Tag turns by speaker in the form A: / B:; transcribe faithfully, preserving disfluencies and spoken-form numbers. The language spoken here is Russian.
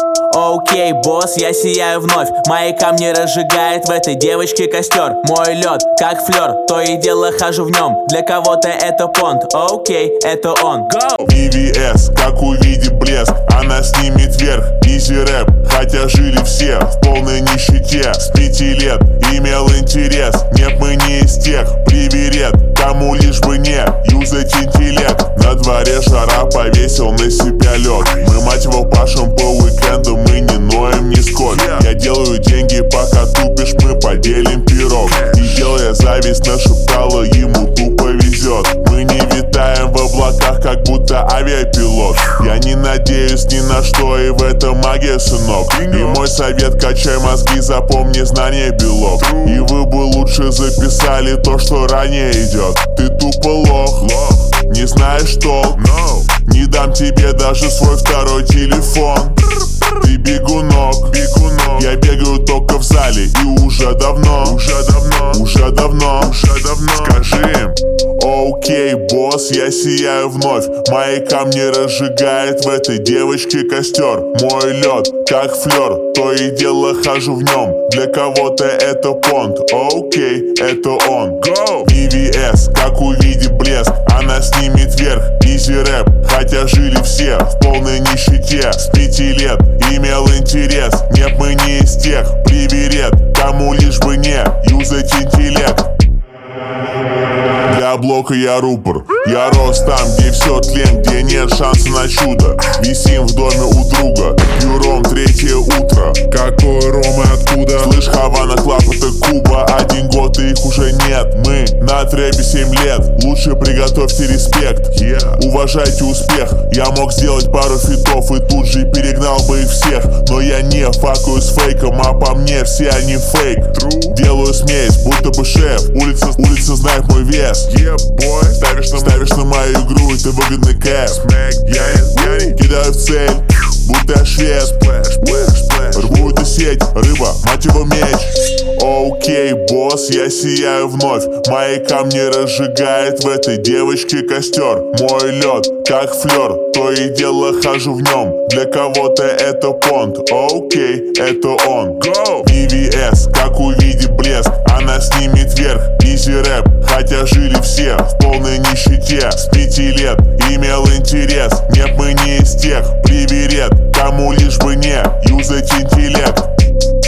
A: Окей, босс, я сияю вновь. Мои камни разжигает в этой девочке костер. Мой лед, как флер, то и дело хожу в нем. Для кого-то это понт, окей, это он. Go!
B: ви ви эс, как увидит блеск, она снимет вверх. Изи рэп, хотя жили все в полной нищете. С пяти лет имел интерес, нет, мы не из тех. Приверет, кому лишь бы не юзать интеллект. На дворе жара, повесил на себя лед. Мы, мать его, пашем по уикенду, мы не ноем нисколько. Я делаю деньги, пока тупишь, мы поделим пирог. И делая зависть, нашептала, ему тупо везет. Мы не витаем в облаках, как будто авиапилот. Я не надеюсь ни на что, и в этом магия, сынок. И мой совет: качай мозги, запомни знания белок. И вы бы лучше записали то, что ранее идет. Ты тупо лох, не знаешь толк. Не дам тебе даже свой второй телефон. Ты бегунок, бегунок. Я бегаю только в зале, и уже давно, уже давно, уже давно, уже давно. Скажи им: окей, босс, я сияю вновь. Мои камни разжигает в этой девочке костер. Мой лед, как флер, то и дело хожу в нем. Для кого-то это понт, окей, это он. Go! ви ви эс, как увидит блеск, она снимет вверх. Изи рэп, хотя жили все в полной нищете. С пяти лет имел интерес, нет, мы не из тех. Приверет, кому лишь бы не юзать интеллект. Для блока я рупор. Я рос там, где все тлен, где нет шанса на чудо. Висим в доме у друга, пью ром третье утро.
C: Какой ром и откуда?
B: Слышь, Хавана, Клаб, это Куба. Один год и их уже нет. Мы на трэпе семь лет. Лучше приготовьте респект, yeah. Уважайте успех. Я мог сделать пару фитов и тут же перегнал бы их всех. Но я не факаю с фейком, а по мне все они фейк. True. Делаю смесь, будто бы шеф. Улица, улица знает мой вес.
C: Yeah, boy.
B: Ставишь на, ставишь на мою игру, и ты выгодный кэп. Я, я кидаю в цель, будто я швед.
C: Splash, splash, splash.
B: Рву эту сеть, рыба, мать его, меч. Окей, босс, я сияю вновь. Мои камни разжигает в этой девочке костер. Мой лед, как флер, то и дело хожу в нем. Для кого-то это понт, окей, это он.
C: Go!
B: ви ви эс, как увидит блеск, она снимет вверх. Изи рэп, хотя жили все в полной нищете. С пяти лет имел интерес, нет, мы не из тех. Приверет, кому лишь бы не юзать интеллект.